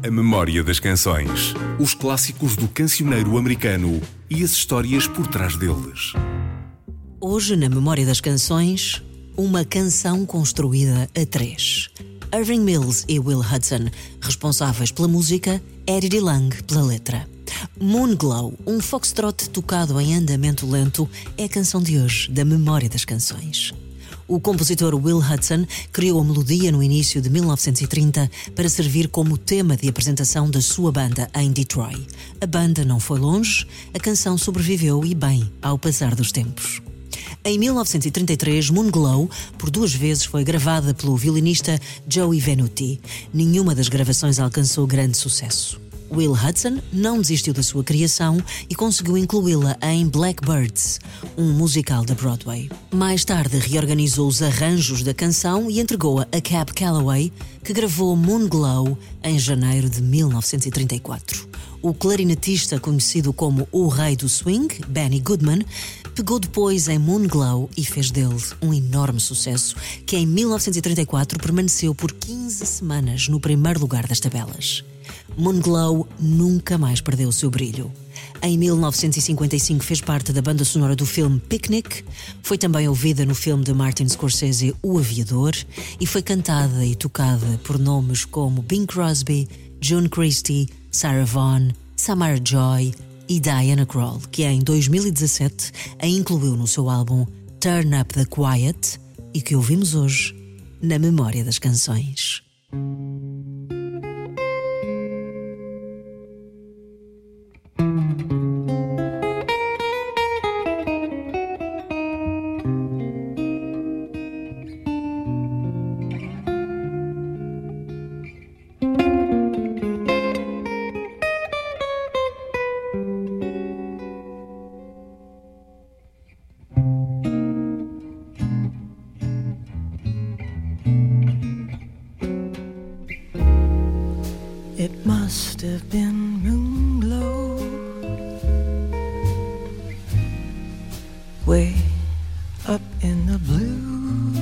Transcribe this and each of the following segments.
A memória das canções. Os clássicos do cancioneiro americano e as histórias por trás deles. Hoje, na memória das canções, uma canção construída a três. Irving Mills e Will Hudson, responsáveis pela música, Eddie DeLange pela letra. Moonglow, um foxtrot tocado em andamento lento, é a canção de hoje da memória das canções. O compositor Will Hudson criou a melodia no início de 1930 para servir como tema de apresentação da sua banda em Detroit. A banda não foi longe, a canção sobreviveu e bem ao passar dos tempos. Em 1933, Moonglow, por 2 vezes, foi gravada pelo violinista Joey Venuti. Nenhuma das gravações alcançou grande sucesso. Will Hudson não desistiu da sua criação e conseguiu incluí-la em Blackbirds, um musical da Broadway. Mais tarde reorganizou os arranjos da canção e entregou-a a Cab Calloway, que gravou Moonglow em janeiro de 1934. O clarinetista conhecido como o Rei do Swing, Benny Goodman, pegou depois em Moonglow e fez dele um enorme sucesso que em 1934 permaneceu por 15 semanas no primeiro lugar das tabelas. Moonglow nunca mais perdeu o seu brilho. Em 1955 fez parte da banda sonora do filme Picnic, foi também ouvida no filme de Martin Scorsese O Aviador e foi cantada e tocada por nomes como Bing Crosby, June Christy, Sarah Vaughan, Samara Joy e Diana Krall, que em 2017 a incluiu no seu álbum Turn Up the Quiet e que ouvimos hoje na memória das canções. It must have been Moonglow, way up in the blue.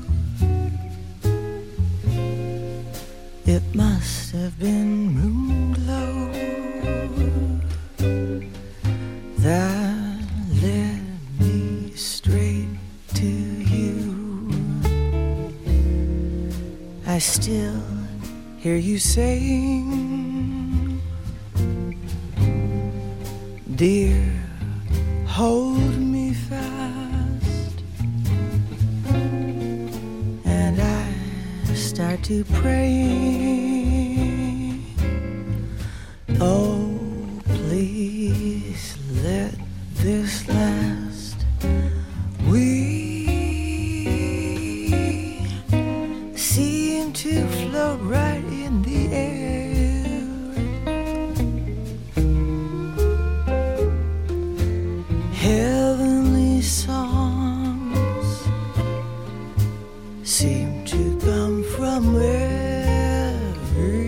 It must have been Moonglow that led me straight to you. I still hear you saying, dear, hold me fast, and I start to pray, oh, please let this last. We seem to float right in the air, heavenly songs seem to come from everywhere.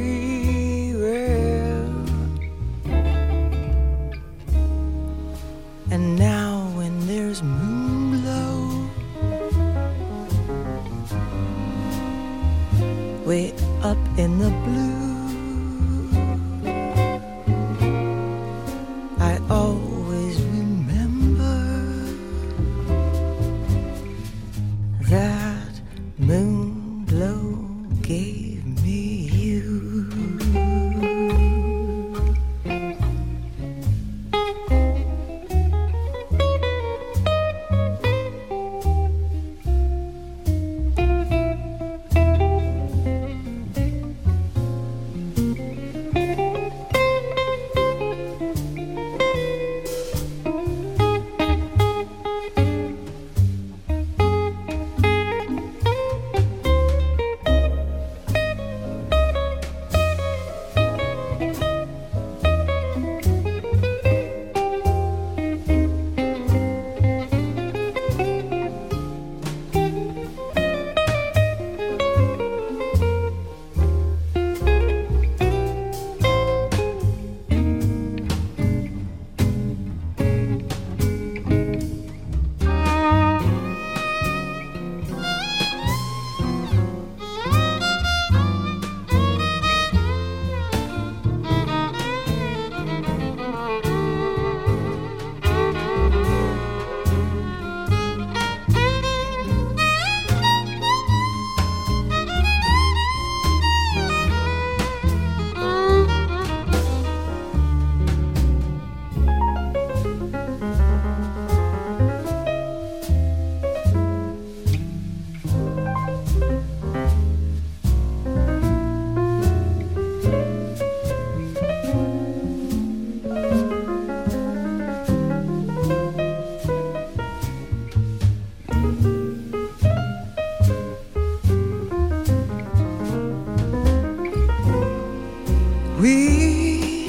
We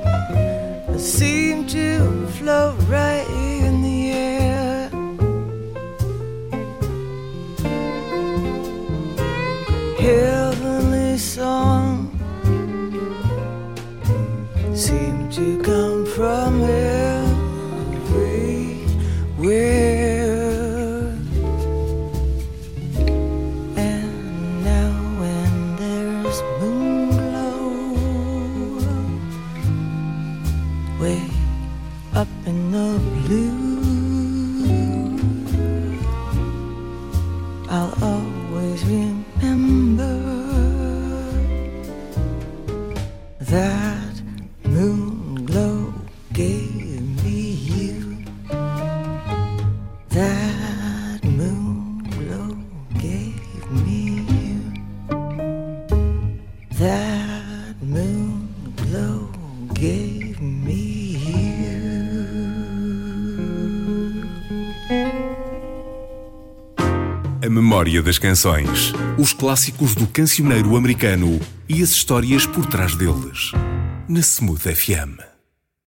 seem to float right in the air. Heavenly song seem to come from everywhere. And now when there's moon glow way up in the blue, I'll always remember that moon glow gave me you. That moon glow gave me you. That moon glow gave me you. A memória das canções, os clássicos do cancioneiro americano e as histórias por trás deles, na Smooth FM.